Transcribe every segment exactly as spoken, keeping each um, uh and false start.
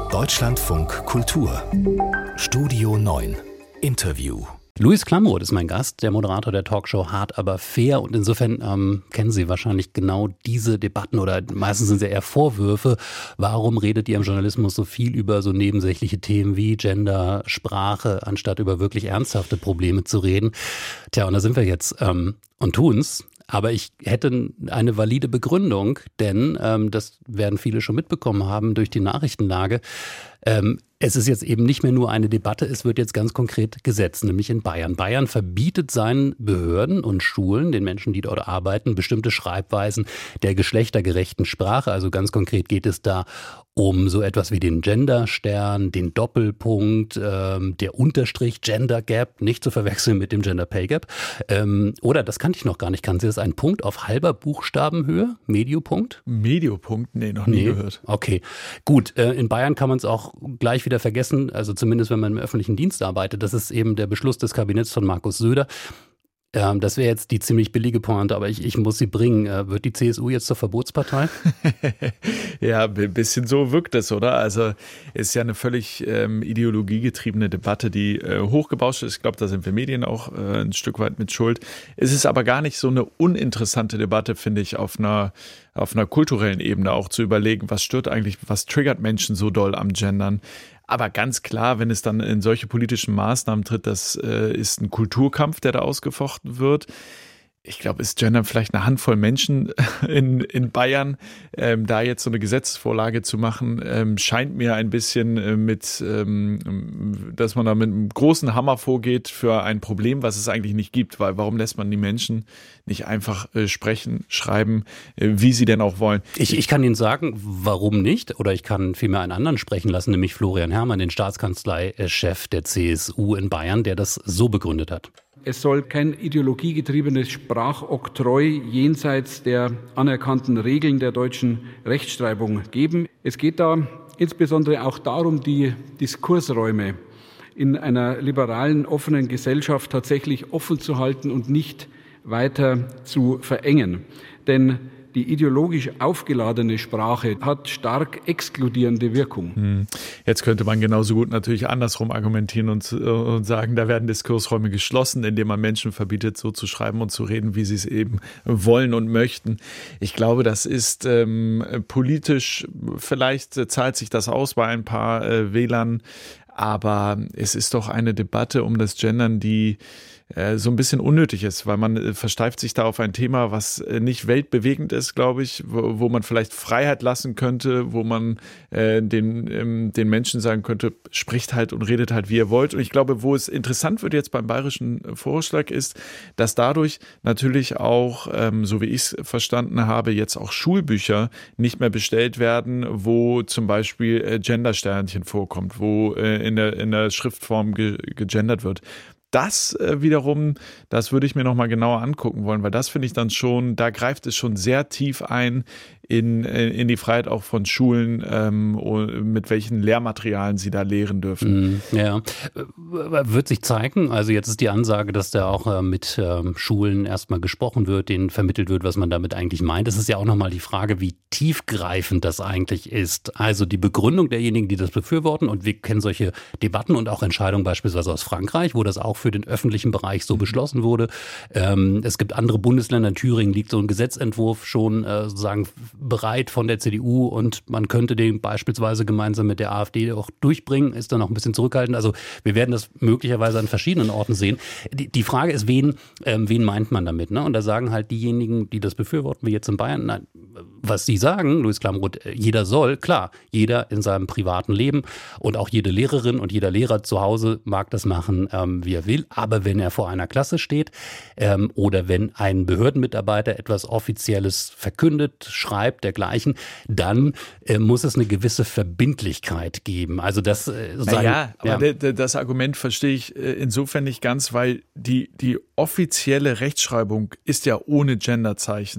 Deutschlandfunk Kultur Studio neun Interview. Luis Klamroth ist mein Gast, der Moderator der Talkshow Hart aber fair, und insofern ähm, kennen Sie wahrscheinlich genau diese Debatten oder meistens sind es ja eher Vorwürfe. Warum redet ihr im Journalismus so viel über so nebensächliche Themen wie Gender, Sprache, anstatt über wirklich ernsthafte Probleme zu reden? Tja, und da sind wir jetzt ähm, und tun's. Aber ich hätte eine valide Begründung, denn ähm, das werden viele schon mitbekommen haben durch die Nachrichtenlage. Ähm, es ist jetzt eben nicht mehr nur eine Debatte, es wird jetzt ganz konkret gesetzt, nämlich in Bayern. Bayern verbietet seinen Behörden und Schulen, den Menschen, die dort arbeiten, bestimmte Schreibweisen der geschlechtergerechten Sprache. Also ganz konkret geht es da um so etwas wie den Genderstern, den Doppelpunkt, ähm, der Unterstrich, Gender Gap, nicht zu verwechseln mit dem Gender Pay Gap. Ähm, oder, das kannte ich noch gar nicht, kannte Sie das, ein Punkt auf halber Buchstabenhöhe, Mediopunkt? Mediopunkt? Nee, noch nie nee. gehört. Okay, gut. Äh, in Bayern kann man es auch gleich wieder vergessen, also zumindest wenn man im öffentlichen Dienst arbeitet. Das ist eben der Beschluss des Kabinetts von Markus Söder. Ähm, das wäre jetzt die ziemlich billige Pointe, aber ich, ich muss sie bringen. Äh, wird die C S U jetzt zur Verbotspartei? Ja, ein bisschen so wirkt es, oder? Also es ist ja eine völlig ähm, ideologiegetriebene Debatte, die äh, hochgebauscht ist. Ich glaube, da sind wir Medien auch äh, ein Stück weit mit schuld. Es ist aber gar nicht so eine uninteressante Debatte, finde ich, auf einer, auf einer kulturellen Ebene auch zu überlegen, was stört eigentlich, was triggert Menschen so doll am Gendern. Aber ganz klar, wenn es dann in solche politischen Maßnahmen tritt, das äh, ist ein Kulturkampf, der da ausgefochten wird. Ich glaube, ist Gendern vielleicht eine Handvoll Menschen in, in Bayern. Ähm, da jetzt so eine Gesetzesvorlage zu machen, ähm, scheint mir ein bisschen äh, mit, ähm, dass man da mit einem großen Hammer vorgeht für ein Problem, was es eigentlich nicht gibt. Weil warum lässt man die Menschen nicht einfach äh, sprechen, schreiben, äh, wie sie denn auch wollen? Ich, ich kann Ihnen sagen, warum nicht. Oder ich kann vielmehr einen anderen sprechen lassen, nämlich Florian Herrmann, den Staatskanzleichef der C S U in Bayern, der das so begründet hat. Es soll kein ideologiegetriebenes Sprachoktroi jenseits der anerkannten Regeln der deutschen Rechtschreibung geben. Es geht da insbesondere auch darum, die Diskursräume in einer liberalen, offenen Gesellschaft tatsächlich offen zu halten und nicht weiter zu verengen. Denn die ideologisch aufgeladene Sprache hat stark exkludierende Wirkung. Jetzt könnte man genauso gut natürlich andersrum argumentieren und, und sagen, da werden Diskursräume geschlossen, indem man Menschen verbietet, so zu schreiben und zu reden, wie sie es eben wollen und möchten. Ich glaube, das ist ähm, politisch, vielleicht äh, zahlt sich das aus bei ein paar äh, Wählern, aber es ist doch eine Debatte um das Gendern, die so ein bisschen unnötig ist, weil man versteift sich da auf ein Thema, was nicht weltbewegend ist, glaube ich, wo, wo man vielleicht Freiheit lassen könnte, wo man äh, den, ähm, den Menschen sagen könnte, spricht halt und redet halt, wie ihr wollt. Und ich glaube, wo es interessant wird jetzt beim bayerischen Vorschlag ist, dass dadurch natürlich auch, ähm, so wie ich es verstanden habe, jetzt auch Schulbücher nicht mehr bestellt werden, wo zum Beispiel äh, Gendersternchen vorkommt, wo äh, in der, in der Schriftform ge- gegendert wird. Das äh, wiederum, das würde ich mir nochmal genauer angucken wollen, weil das finde ich dann schon, da greift es schon sehr tief ein in, in die Freiheit auch von Schulen, ähm, mit welchen Lehrmaterialien sie da lehren dürfen. Ja, wird sich zeigen. Also jetzt ist die Ansage, dass da auch äh, mit ähm, Schulen erstmal gesprochen wird, denen vermittelt wird, was man damit eigentlich meint. Es ist ja auch nochmal die Frage, wie tiefgreifend das eigentlich ist. Also die Begründung derjenigen, die das befürworten, und wir kennen solche Debatten und auch Entscheidungen beispielsweise aus Frankreich, wo das auch für den öffentlichen Bereich so beschlossen wurde. Ähm, es gibt andere Bundesländer, in Thüringen liegt so ein Gesetzentwurf schon äh, sozusagen bereit von der C D U und man könnte den beispielsweise gemeinsam mit der AfD auch durchbringen, ist dann auch ein bisschen zurückhaltend. Also wir werden das möglicherweise an verschiedenen Orten sehen. Die, die Frage ist, wen, ähm, wen meint man damit? Ne? Und da sagen halt diejenigen, die das befürworten, wie jetzt in Bayern, nein, was sie sagen, Luis Klamroth, jeder soll, klar, jeder in seinem privaten Leben und auch jede Lehrerin und jeder Lehrer zu Hause mag das machen, ähm, wie er will, aber wenn er vor einer Klasse steht ähm, oder wenn ein Behördenmitarbeiter etwas Offizielles verkündet, schreibt, dergleichen, dann äh, muss es eine gewisse Verbindlichkeit geben. Also das äh, sagen, naja, aber ja. Das Argument verstehe ich äh, insofern nicht ganz, weil die, die offizielle Rechtschreibung ist ja ohne Genderzeichen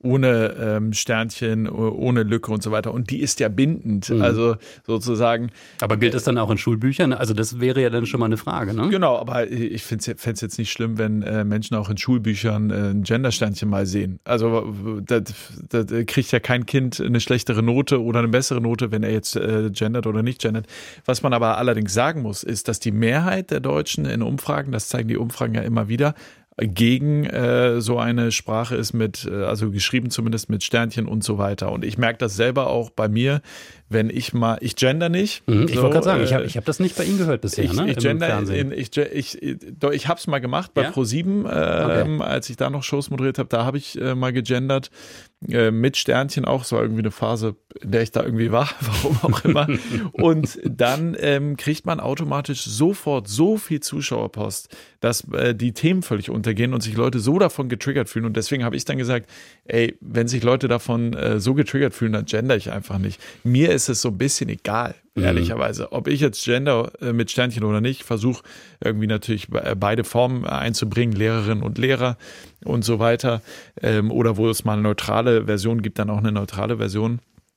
ohne ähm, Sternchen, ohne Lücke und so weiter. Und die ist ja bindend, mhm. also sozusagen. Aber gilt das dann auch in Schulbüchern? Also das wäre ja dann schon mal eine Frage, ne? Genau, aber ich fände es jetzt nicht schlimm, wenn äh, Menschen auch in Schulbüchern äh, ein Gendersternchen mal sehen. Also da, da, da kriegt ja kein Kind eine schlechtere Note oder eine bessere Note, wenn er jetzt äh, gendert oder nicht gendert. Was man aber allerdings sagen muss, ist, dass die Mehrheit der Deutschen in Umfragen, das zeigen die Umfragen ja immer wieder, gegen äh, so eine Sprache ist mit, äh, also geschrieben zumindest mit Sternchen und so weiter. Und ich merke das selber auch bei mir, wenn ich mal, ich gender nicht. Mhm, ich so, wollte gerade sagen, äh, ich habe ich hab das nicht bei Ihnen gehört bisher, ich, ne? Ich gender, in, ich, ich, ich, ich habe es mal gemacht bei ja? ProSieben, äh, okay. als ich da noch Shows moderiert habe, da habe ich äh, mal gegendert, äh, mit Sternchen auch, es war irgendwie eine Phase, in der ich da irgendwie war, warum auch immer. Und dann ähm, kriegt man automatisch sofort so viel Zuschauerpost, dass äh, die Themen völlig untergehen und sich Leute so davon getriggert fühlen. Und deswegen habe ich dann gesagt, ey, wenn sich Leute davon äh, so getriggert fühlen, dann gender ich einfach nicht. Mir ist es so ein bisschen egal, mhm. ehrlicherweise. Ob ich jetzt gender äh, mit Sternchen oder nicht, versuche irgendwie natürlich beide Formen einzubringen, Lehrerinnen und Lehrer und so weiter. Ähm, oder wo es mal eine neutrale Version gibt, dann auch eine neutrale Version.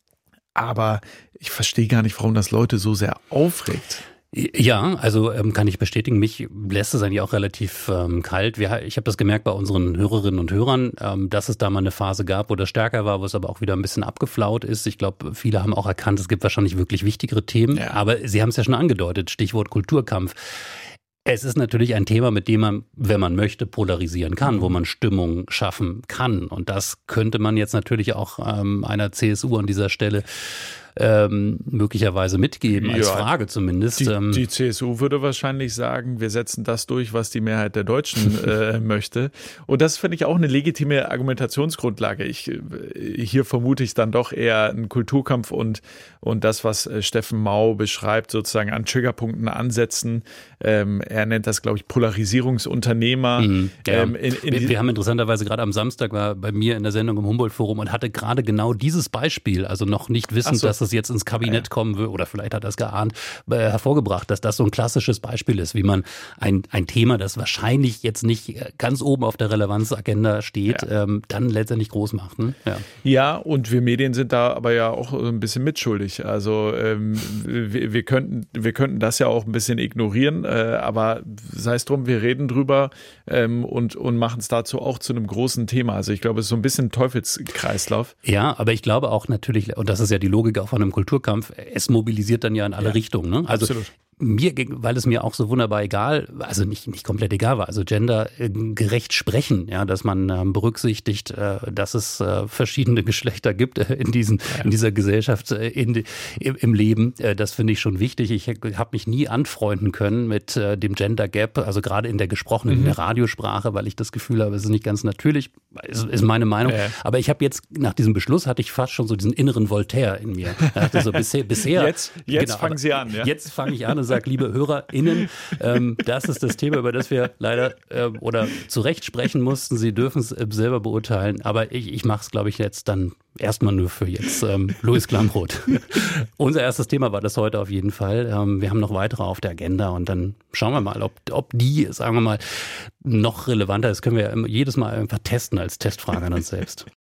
Aber ich verstehe gar nicht, warum das Leute so sehr aufregt. Ja, also ähm, kann ich bestätigen, mich lässt es eigentlich auch relativ ähm, kalt. Wir, ich habe das gemerkt bei unseren Hörerinnen und Hörern, ähm, dass es da mal eine Phase gab, wo das stärker war, wo es aber auch wieder ein bisschen abgeflaut ist. Ich glaube, viele haben auch erkannt, es gibt wahrscheinlich wirklich wichtigere Themen. Ja. Aber Sie haben es ja schon angedeutet, Stichwort Kulturkampf. Es ist natürlich ein Thema, mit dem man, wenn man möchte, polarisieren kann, wo man Stimmung schaffen kann. Und das könnte man jetzt natürlich auch ähm, einer C S U an dieser Stelle ähm, möglicherweise mitgeben, als ja, Frage zumindest. Die, die C S U würde wahrscheinlich sagen, wir setzen das durch, was die Mehrheit der Deutschen äh, möchte. Und das finde ich auch eine legitime Argumentationsgrundlage. Ich, hier vermute ich dann doch eher einen Kulturkampf und, und das, was Steffen Mau beschreibt, sozusagen an Triggerpunkten ansetzen. Ähm, er nennt das, glaube ich, Polarisierungsunternehmer. Mhm, ja. ähm, in, in wir, wir haben interessanterweise gerade am Samstag war bei mir in der Sendung im Humboldt-Forum und hatte gerade genau dieses Beispiel, also noch nicht wissend, so. dass es jetzt ins Kabinett kommen will, oder vielleicht hat er es geahnt, äh, hervorgebracht, dass das so ein klassisches Beispiel ist, wie man ein, ein Thema, das wahrscheinlich jetzt nicht ganz oben auf der Relevanzagenda steht, ja. ähm, dann letztendlich groß macht. Ne? Ja. ja, und wir Medien sind da aber ja auch ein bisschen mitschuldig. Also ähm, wir, wir, könnten, wir könnten das ja auch ein bisschen ignorieren, äh, aber sei es drum, wir reden drüber ähm, und, und machen es dazu auch zu einem großen Thema. Also ich glaube, es ist so ein bisschen ein Teufelskreislauf. Ja, aber ich glaube auch natürlich, und das ist ja die Logik auch von einem Kulturkampf, es mobilisiert dann ja in alle ja, Richtungen. Ne? Also absolut. Mir, weil es mir auch so wunderbar egal, also nicht, nicht komplett egal war, also gendergerecht sprechen, ja, dass man ähm, berücksichtigt, äh, dass es äh, verschiedene Geschlechter gibt äh, in diesen, ja. in dieser Gesellschaft, äh, in, im, im Leben, äh, das finde ich schon wichtig. Ich habe mich nie anfreunden können mit äh, dem Gender Gap, also gerade in der gesprochenen, mhm. in der Radiosprache, weil ich das Gefühl habe, es ist nicht ganz natürlich, ist, ist meine Meinung. Ja. Aber ich habe jetzt, nach diesem Beschluss hatte ich fast schon so diesen inneren Voltaire in mir. Ich dachte so, bisher, bisher jetzt, jetzt genau, fangen Sie an, ja? Jetzt fange ich an und sage, liebe HörerInnen, ähm, das ist das Thema, über das wir leider äh, oder zu Recht sprechen mussten. Sie dürfen es äh, selber beurteilen, aber ich, ich mache es, glaube ich, jetzt dann erstmal nur für jetzt. Ähm, Louis Klamroth. Unser erstes Thema war das heute auf jeden Fall. Ähm, wir haben noch weitere auf der Agenda und dann schauen wir mal, ob, ob die, sagen wir mal, noch relevanter ist. Können wir ja jedes Mal einfach testen als Testfrage an uns selbst.